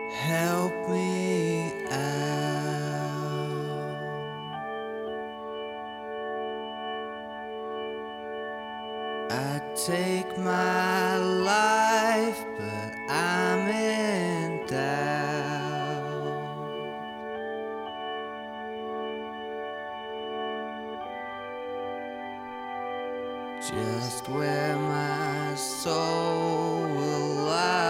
Help me out. I take my life, but I'm in doubt. Just where my soul will lie.